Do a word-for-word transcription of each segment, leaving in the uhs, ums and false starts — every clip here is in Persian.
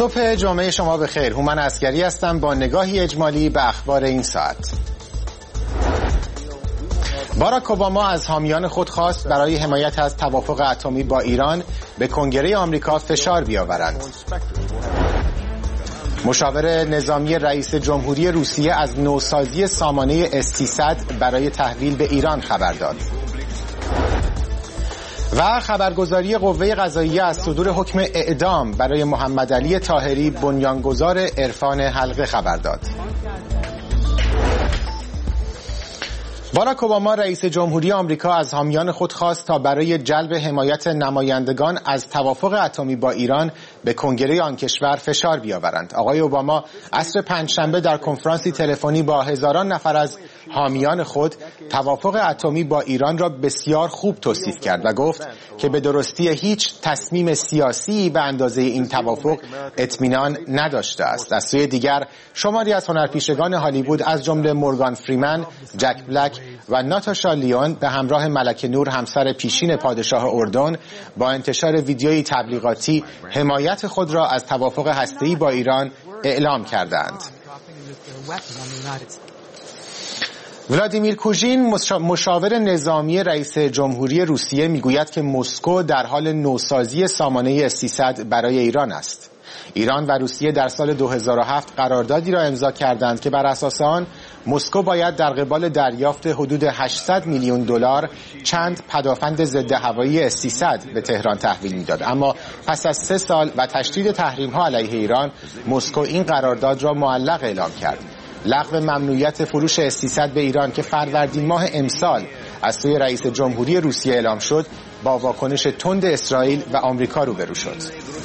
صبح جمعه شما بخیر. هومن عسگری هستم با نگاهی اجمالی به اخبار این ساعت. باراک اوباما از حامیان خود خواست برای حمایت از توافق اتمی با ایران به کنگره آمریکا فشار بیاورند. مشاور نظامی رئیس جمهوری روسیه از نوسازی سامانه اس سیصد برای تحویل به ایران خبر داد. و خبرگزاری قوه قضاییه از صدور حکم اعدام برای محمد علی طاهری بنیانگذار عرفان حلقه خبر داد. باراک اوباما رئیس جمهوری آمریکا از حامیان خود خواست تا برای جلب حمایت نمایندگان از توافق اتمی با ایران به کنگره آن کشور فشار بیاورند. آقای اوباما عصر پنجشنبه در کنفرانسی تلفنی با هزاران نفر از حامیان خود توافق اتمی با ایران را بسیار خوب توصیف کرد و گفت که به درستی هیچ تصمیم سیاسی به اندازه این توافق اطمینان نداشته است. از سوی دیگر شماری از هنرپیشگان هالیوود از جمله مورگان فریمن، جک بلک و ناتاشا لیون به همراه ملکه نور همسر پیشین پادشاه اردن با انتشار ویدیویی تبلیغاتی حمایت خود را از توافق هسته‌ای با ایران اعلام کردند. ولادیمیر کوژین مشاور نظامی رئیس جمهوری روسیه میگوید که مسکو در حال نوسازی سامانه اس سیصد برای ایران است. ایران و روسیه در سال دو هزار و هفت قراردادی را امضا کردند که بر اساس آن مسکو باید در قبال دریافت حدود هشتصد میلیون دلار چند پدافند ضد هوایی اس سیصد به تهران تحویل میداد. اما پس از سه سال و تشدید تحریم‌ها علیه ایران، مسکو این قرارداد را معلق اعلام کرد. لغو ممنوعیت فروش اس سیصد به ایران که فروردین ماه امسال از سوی رئیس جمهوری روسیه اعلام شد، با واکنش تند اسرائیل و آمریکا روبرو شد.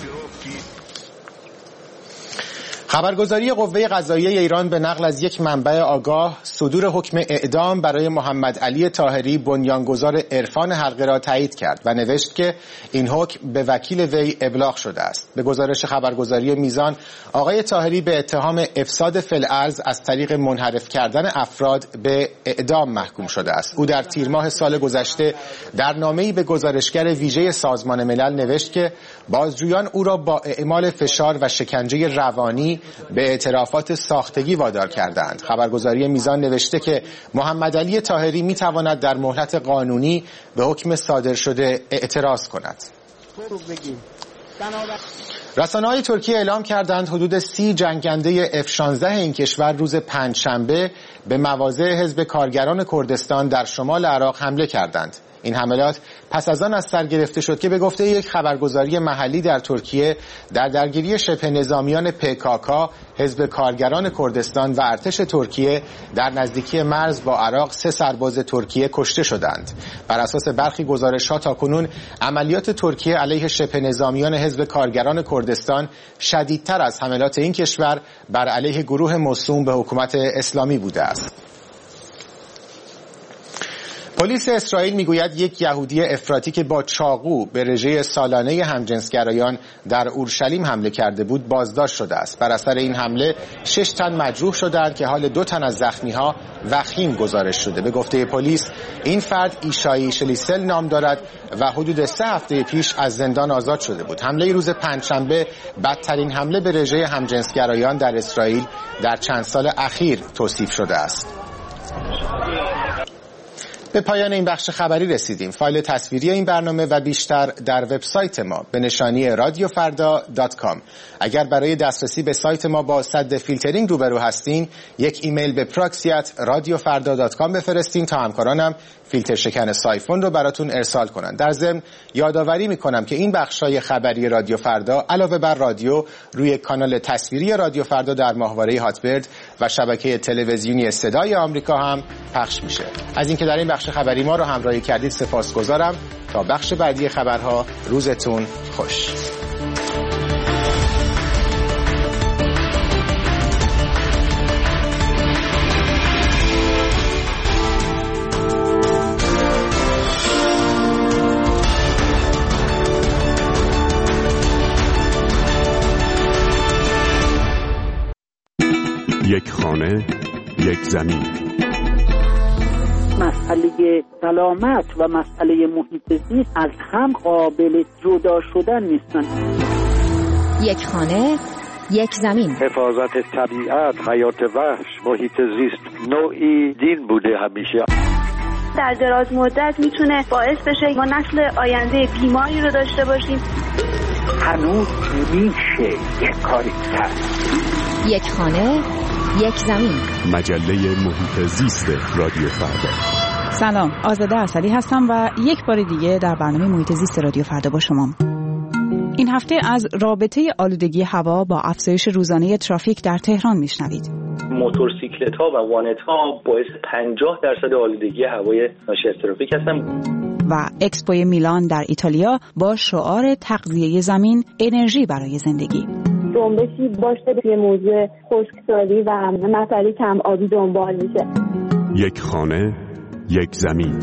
خبرگزاری قوه قضاییه ایران به نقل از یک منبع آگاه صدور حکم اعدام برای محمد علی طاهری بنیانگذار عرفان حلقه را تایید کرد و نوشت که این حکم به وکیل وی ابلاغ شده است. به گزارش خبرگزاری میزان، آقای طاهری به اتهام افساد فی‌الارض از طریق منحرف کردن افراد به اعدام محکوم شده است. او در تیر ماه سال گذشته در نامه‌ای به گزارشگر ویژه سازمان ملل نوشت که بازجویان او را با اعمال فشار و شکنجه روانی به اعترافات ساختگی وادار کردند. خبرگزاری میزان نوشته که محمد علی طاهری میتواند در مهلت قانونی به حکم صادر شده اعتراض کند. رسانه‌های ترکیه اعلام کردند حدود سی جنگنده اف شانزده این کشور روز پنجشنبه به مواضع حزب کارگران کردستان در شمال عراق حمله کردند. این حملات پس از آن از سر گرفته شد که به گفته یک خبرگزاری محلی در ترکیه در درگیری شبه نظامیان پیکاکا، حزب کارگران کردستان و ارتش ترکیه در نزدیکی مرز با عراق سه سرباز ترکیه کشته شدند. بر اساس برخی گزارش‌ها تاکنون عملیات ترکیه علیه شبه نظامیان حزب کارگران کردستان شدیدتر از حملات این کشور بر علیه گروه موسوم به حکومت اسلامی بوده است. پلیس اسرائیل میگوید یک یهودی افراطی که با چاقو به رژه سالانه همجنسگرایان در اورشلیم حمله کرده بود بازداشت شده است. بر اثر این حمله شش تن مجروح شدند که حال دو تن از زخمی‌ها وخیم گزارش شده. به گفته پلیس این فرد ایشایی شلیسل نام دارد و حدود سه هفته پیش از زندان آزاد شده بود. حمله روز پنجشنبه بدترین حمله به رژه همجنسگرایان در اسرائیل در چند سال اخیر توصیف شده است. به پایان این بخش خبری رسیدیم. فایل تصویری این برنامه و بیشتر در وبسایت ما به نشانی رادیو فردا دات کام. اگر برای دسترسی به سایت ما با سد فیلترینگ روبرو هستین، یک ایمیل به پراکسی ات رادیو فردا دات کام بفرستین تا همکارانم فیلتر شکن سایفون رو براتون ارسال کنن. در ضمن یادآوری میکنم که این بخشای خبری رادیو فردا علاوه بر رادیو روی کانال تصویری رادیو فردا در ماهواره هاتبرد و شبکه تلویزیونی صدای آمریکا هم پخش میشه. از اینکه در این بخش خبری ما رو همراهی کردید سپاسگزارم. تا بخش بعدی خبرها روزتون خوش. یک خانه، یک زمین. مسئله سلامت و مسئله محیط زیست از هم قابل جدا شدن نیستن. یک خانه، یک زمین. حفاظت طبیعت، حیات وحش، محیط زیست نوعی دین بوده همیشه. در دراز مدت میتونه باعث بشه ما نسل آینده بیماری رو داشته باشیم. هنوز میشه یک کاری کرد. یک خانه، یک زمین. مجله محیط زیست رادیو فردا. سلام، آزاده اسدی هستم و یک بار دیگه در برنامه محیط زیست رادیو فردا با شما. این هفته از رابطه آلودگی هوا با افزایش روزانه ترافیک در تهران میشنوید. موتورسیکلت‌ها و وانت‌ها باعث پنجاه درصد آلودگی هوای ناشی از ترافیک هستند. و اکسپوی میلان در ایتالیا با شعار تغذیه زمین، انرژی برای زندگی. جنبشی باشه توی موضوع خشکسالی و مسئله کم آبی دنبال میشه. یک خانه، یک زمین.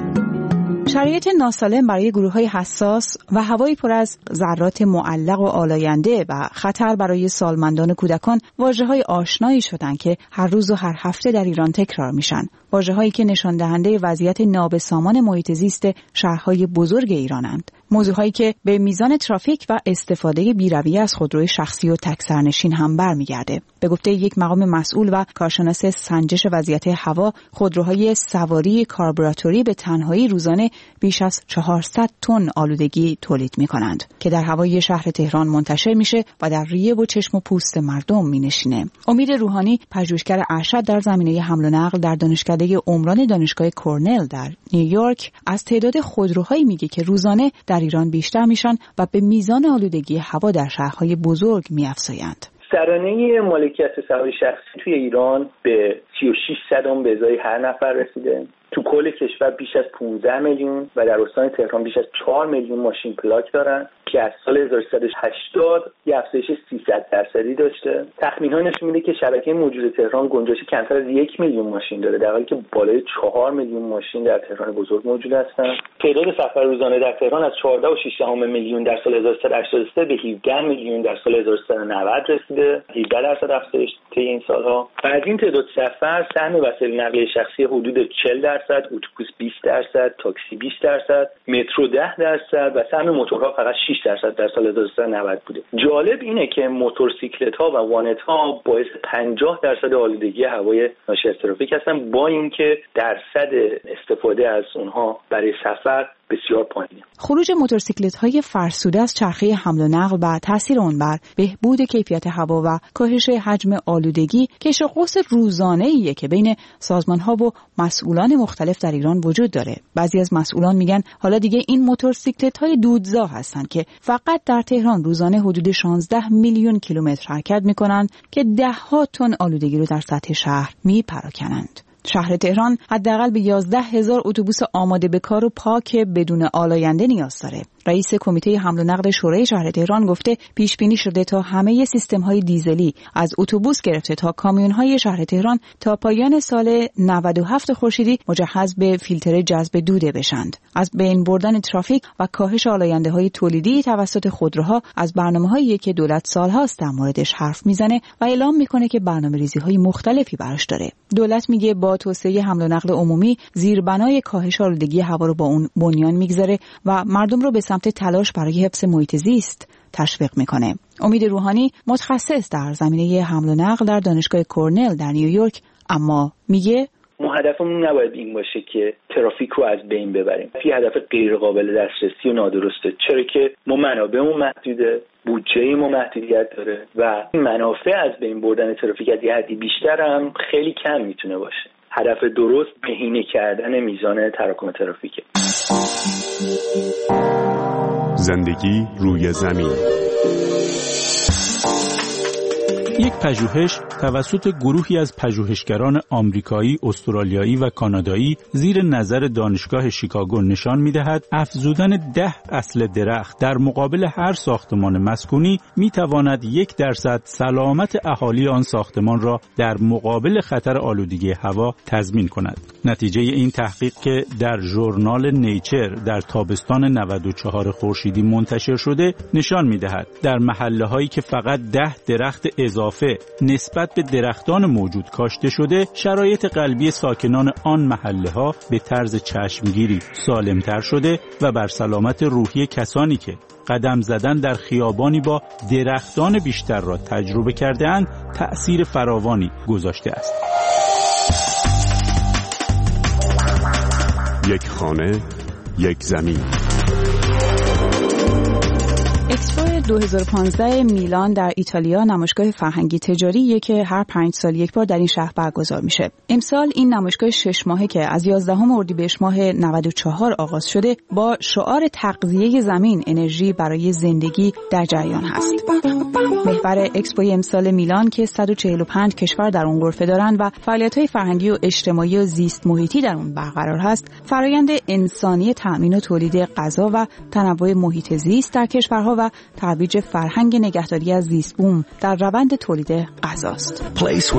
شرایط ناسالم برای گروه‌های حساس و هوایی پر از ذرات معلق و آلاینده و خطر برای سالمندان و کودکان واژه‌های آشنایی شدند که هر روز و هر هفته در ایران تکرار میشن. واژه‌هایی که نشان دهنده وضعیت نابسامان محیط زیست شهرهای بزرگ ایرانند. موضوعهایی که به میزان ترافیک و استفاده بی‌رویه از خودروی شخصی و تک سرنشین هم برمیگرده. به گفته یک مقام مسئول و کارشناس سنجش وضعیت هوا، خودروهای سواری کاربراتوری به تنهایی روزانه بیش از چهارصد تن آلودگی تولید می‌کنند که در هوای شهر تهران منتشر میشه و در ریه و چشم و پوست مردم مینشینه. امید روحانی، پژوهشگر ارشد در زمینه حمل و نقل در دانشکده عمران دانشگاه کرنل در نیویورک، از تعداد خودروهایی میگه که روزانه در ایران بیشتر میشن و به میزان آلودگی هوا در شهرهای بزرگ میافزایند. سرانه مالکیت سواری شخصی توی ایران به سی و شش صدم به ازای هر نفر رسیده. تو کل کشور بیش از پانزده میلیون و در استان تهران بیش از چهار میلیون ماشین پلاک دارن که از سال هزار و سیصد و هشتاد یه افزایش سیصد درصدی داشته. تخمین‌ها نشون میده که شبکه موجود تهران گنجایش کمتر از یک میلیون ماشین داره، در حالی که بالای چهار میلیون ماشین در تهران بزرگ موجود هستن. تعداد سفر روزانه در تهران از چهارده و شش دهم میلیون در سال هزار و سیصد و هشتاد و سه به هفده میلیون در سال هزار و سیصد و نود رسیده، هفده درصد افزایش طی این سالها. و از این تعداد سفر سهم وسایل نقلیه شخصی حدود چهل درصد، اتوبوس بیست درصد، تاکسی بیست درصد، مترو ده درصد و سهم موتورها فقط شش درصد در سال هزار و سیصد و نود بوده. جالب اینه که موتورسیکلت‌ها و وانت‌ها باعث پنجاه درصد آلودگی هوای ناشی از ترافیک هستن، با اینکه درصد استفاده از اونها برای سفر بسیار پایینه. خروج موتورسیکلت‌های فرسوده از چرخه حمل و نقل و تاثیر اون بر بهبود کیفیت هوا و کاهش حجم آلودگی کش و قوس روزانه‌ایه که بین سازمان‌ها و مسئولان مختلف در ایران وجود داره. بعضی از مسئولان میگن حالا دیگه این موتورسیکلت‌های دودزا هستن که فقط در تهران روزانه حدود شانزده میلیون کیلومتر حرکت میکنن که ده ها تن آلودگی رو در سطح شهر میپراکنند. شهر تهران حداقل به یازده هزار اتوبوس آماده به کار و پاک بدون آلاینده نیاز داره. رئیس کمیته حمل و نقل شورای شهر تهران گفته پیش بینی شده تا همه سیستم‌های دیزلی از اتوبوس گرفته تا کامیون‌های شهر تهران تا پایان سال نود و هفت خورشیدی مجهز به فیلتر جذب دوده بشند. از بین بردن ترافیک و کاهش آلاینده‌های تولیدی توسط خودروها از برنامه‌هایی که دولت سال‌هاست در موردش حرف میزنه و اعلام میکنه که برنامه‌ریزی‌های مختلفی براش داره. دولت میگه با توسعه حمل و نقل عمومی زیربنای کاهش آلودگی هوا رو با اون بنیان میگذاره و مردم رو به سمت تلاش برای حفظ محیط زیست تشویق میکنه. امید روحانی، متخصص در زمینه حمل و نقل در دانشگاه کرنل در نیویورک، اما میگه ما هدفمون نباید این باشه که ترافیک رو از بین ببریم. یه هدف غیر قابل دسترسی و نادرسته، چرا که ما منابعمون محدوده، بودجه ما محدودیت داره و منافع از بین بردن ترافیک از یه حدی بیشتر هم خیلی کم میتونه باشه. هدف درست بهینه کردن میزان تراکم ترافیکه. زندگی روی زمین. یک پژوهش توسط گروهی از پژوهشگران آمریکایی، استرالیایی و کانادایی زیر نظر دانشگاه شیکاگو نشان می‌دهد افزودن ده اصل درخت در مقابل هر ساختمان مسکونی می‌تواند یک درصد سلامت اهالی آن ساختمان را در مقابل خطر آلودگی هوا تضمین کند. نتیجه این تحقیق که در ژورنال نیچر در تابستان نود و چهار خورشیدی منتشر شده نشان می‌دهد در محله‌هایی که فقط ده درخت اضافه نسبت به درختان موجود کاشته شده، شرایط قلبی ساکنان آن محله‌ها به طرز چشمگیری سالمتر شده و بر سلامت روحی کسانی که قدم زدن در خیابانی با درختان بیشتر را تجربه کرده‌اند تأثیر فراوانی گذاشته است. یک خانه، یک زمین. اکسپو دو هزار و پانزده میلان در ایتالیا نمایشگاه فرهنگی تجاریه که هر پنج سال یک بار در این شهر برگزار میشه. امسال این نمایشگاه شش ماهه که از یازدهم اردیبهشت ماه نود و چهار آغاز شده با شعار تغذیه زمین انرژی برای زندگی در جریان هست. محور اکسپو امسال میلان که صد و چهل و پنج کشور در اون غرفه دارن و فعالیت‌های فرهنگی و اجتماعی و زیست محیطی در اون برقرار هست، فرآیند انسانی تأمین و تولید غذا و تنوع محیط زیست در کشورها و ترویج فرهنگ نگهداری از زیست بوم در روند تولید غذاست.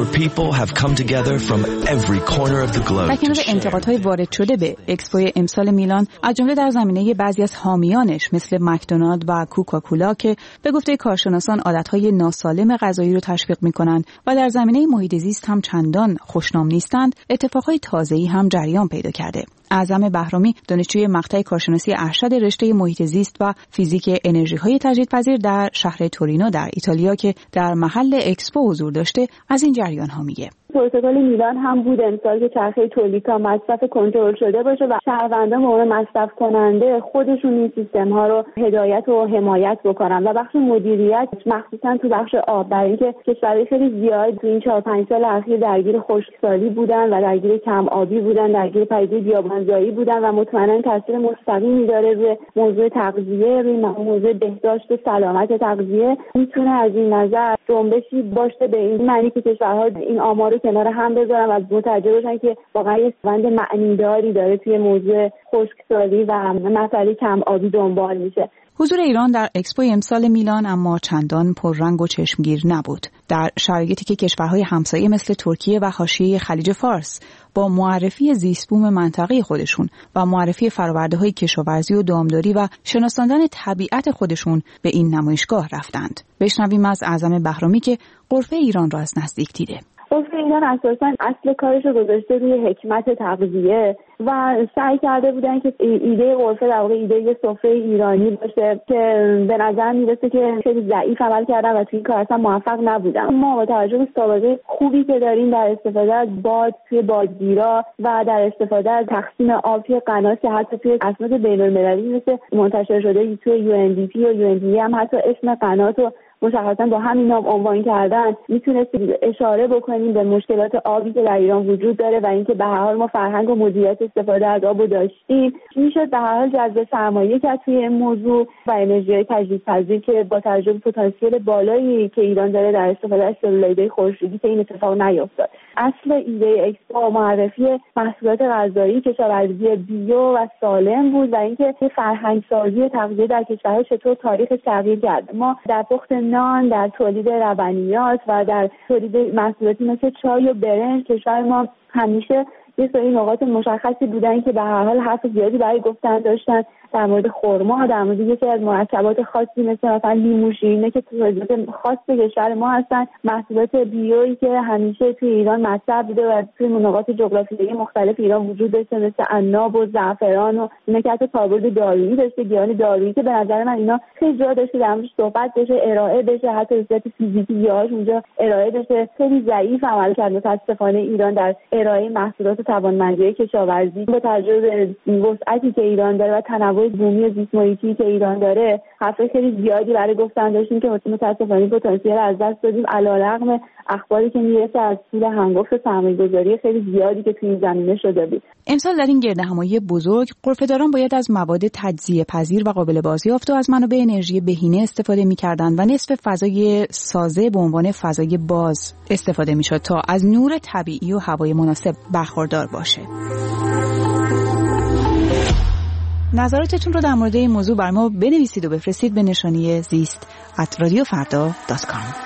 در کنار انتقادهای وارد شده به اکسپو امسال میلان از جمله در زمینه بعضی از حامیانش مثل مکدونالد و کوکاکولا که به گفته کارشناسان عادتهای ناسالم غذایی رو تشویق می‌کنند و در زمینه محیط زیست هم چندان خوشنام نیستند، اتفاقهای تازه‌ای هم جریان پیدا کرده. اعظم بهرامی دانشجوی مقطع کارشناسی ارشد رشته محیط زیست و فیزیک انرژی‌های تجدیدپذیر در شهر تورینو در ایتالیا که در محل اکسپو حضور داشته از این جریان‌ها میگه. پروتکل میلان هم بود امسال که چرخه تولید تا مصرف کنترل شده باشه و شهروندان به عنوان مصرف کننده خودشون این سیستم ها رو هدایت و حمایت بکنن و بخش مدیریت مخصوصا تو بخش آب، برای اینکه کشورهای خیلی زیاد تو این چهار پنج سال اخیر درگیر خشکسالی بودن و درگیر کم آبی بودن، درگیر پدیده بیابانزایی بودن و مطمئنا تاثیر مستقیمی داره روی موضوع تغذیه، روی موضوع بهداشت و سلامت تغذیه. میتونه از این نظر جنبشی باشه به این معنی که کشورها این آمار کنار هم بذارم و متوجه باشن که واقعا یه روند معنیداری داره توی موضوع خشکسالی و مسئله کم آبی دنبال میشه. حضور ایران در اکسپو امسال میلان اما چندان پررنگ و چشمگیر نبود. در شرایطی که کشورهای همسایه مثل ترکیه و حاشیه خلیج فارس با معرفی زیستبوم منطقه خودشون و معرفی فرآورده‌های کشاورزی و دامداری و شناساندن طبیعت خودشون به این نمایشگاه رفتند. بشنویم از اعظم بهرامی که غرفه ایران را از نزدیک دیده. غرفه ایران اساساً اصل کارش رو گذاشته روی حکمت تغذیه و سعی کرده بودن که ایده غرفه در واقع ایده یه سفره ایرانی باشه که به نظر میرسه که خیلی ضعیف عمل کردن و توی این کار اصلا موفق نبودن. ما با توجه به سابقه خوبی که داریم در استفاده از باد توی بادگیرا و در استفاده از تقسیم آب توی قنات که حتی توی اسناد بین‌المللی مثل منتشر شده توی یو ان دی پی و یو ان دی هم حتی اسم قنات رو مشخصا با همین نام عنوان کردن، میتونست اشاره بکنیم به مشکلات آبی که در ایران وجود داره و اینکه به هر حال ما فرهنگ و مدیریت استفاده از آب رو داشتیم. میشد به هر حال جذب سرمایه کرد توی این موضوع و انرژی تجدیدپذیر که با توجه به پتانسیل بالایی که ایران داره در استفاده از سلولایدهای خورشیدی که این اتفاق نیفتاد. اصل ایده اکسپو معرفی محصولات غذایی کشاورزی بیو و سالم بود و اینکه فرهنگ سازی تغذیه در کشورها چطور تاریخ تغییر کرده. ما در پخت نان، در تولید لبنیات و در تولید محصولاتی مثل چای و برنج کشور ما همیشه یه سری نقاط مشخصی بودن که به هر حال حرف زیادی برای گفتن داشتن. در مورد خرما، در مورد یکی از مرکبات خاصی مثل مثلا لیمو شیرینه که تولیدات خاص کشور ما هستن، محصولات بیویی که همیشه توی ایران مطرح بوده و توی نقاط جغرافیایی مختلف ایران وجود داشته مثل عناب و زعفران و اینا که حتی کاربرد دارویی داشته، گیاهان دارویی که به نظر من اینا خیلی جا داشته در موردش صحبت بشه، ارائه بشه، حتی به صورت فیزیکی گیاهاش اونجا ارائه بشه. خیلی ضعیف عمل کرد متاسفانه ایران در ارائه محصولات توانمندی کشاورزی. با توجه به وسعتی که ایران داره و تنوع بومی و زیست محیطی که ایران داره حرف خیلی زیادی برای گفتن داشتیم که متاسفانه پتانسیل از دست دادیم علیرغم اخباری که میرسه از طول هنگفت سرمایه‌گذاری خیلی زیادی که توی این زمینه شده بود. امسال در این گردهمایی بزرگ غرفه‌داران باید از مواد تجزیه پذیر و قابل بازیافت و از منابع انرژی بهینه استفاده می‌کردند و نصف فضای سازه به عنوان فضای باز استفاده می‌شد تا از نور طبیعی و هوای مناسب برخوردار باشه. نظراتتون رو در مورد این موضوع بر ما بنویسید و بفرستید به نشانی زیست ات رادیو فردا دات کام.